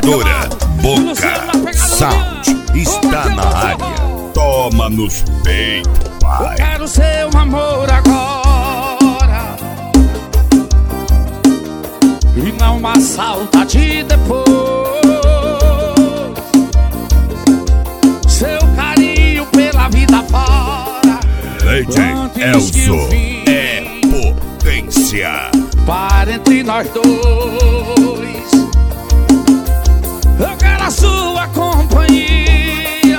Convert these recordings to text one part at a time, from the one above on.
Equipadora Boca Sound está na área. Toma nos peitos, pai. Eu quero seu amor agora e não uma saudade depois. Seu carinho pela vida fora. DJ Elzo é potência. Para entre nós dois. Eu quero a sua companhia,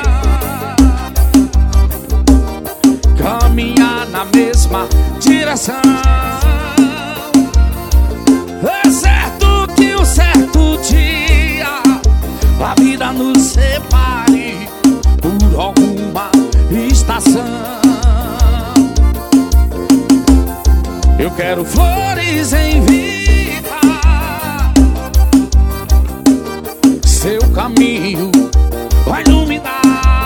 caminhar na mesma direção. É certo que um certo dia a vida nos separe por alguma estação. Eu quero flores em vida, seu caminho vai iluminar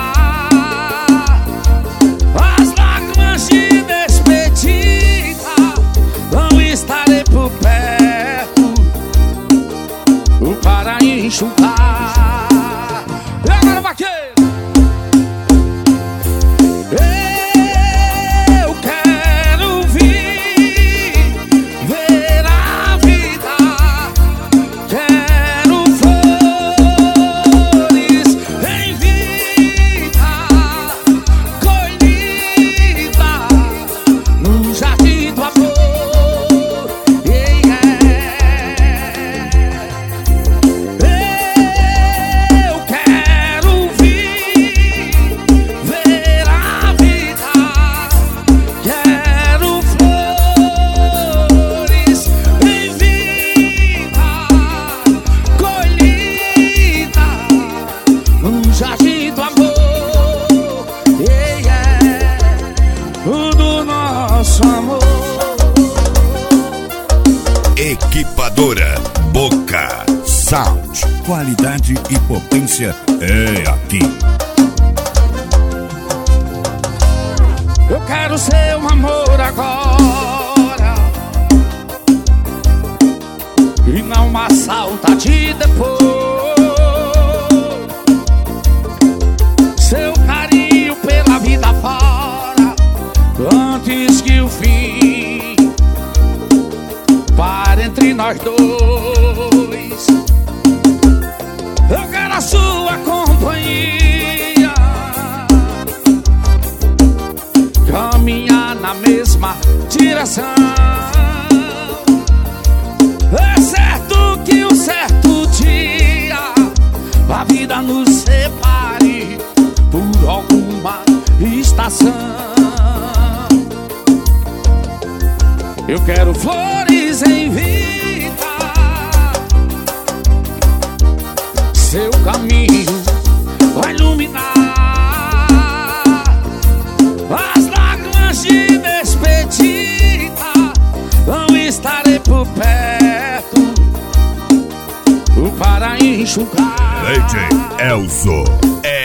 as lágrimas de despedida. Não estarei por perto para enxugar. E agora, vaqueiro? Equipadora Boca Sound. Qualidade e potência é aqui. Eu quero seu amor agora e não uma saudade depois. Seu carinho pela vida fora antes que o fim para entre nós dois. Eu quero a sua companhia, caminhar na mesma direção. É certo que um certo dia a vida nos separe por alguma estação. Eu quero flores em vida, seu caminho vai iluminar as lágrimas de despedida. Não estarei por perto para enxugar. DJ Elzo é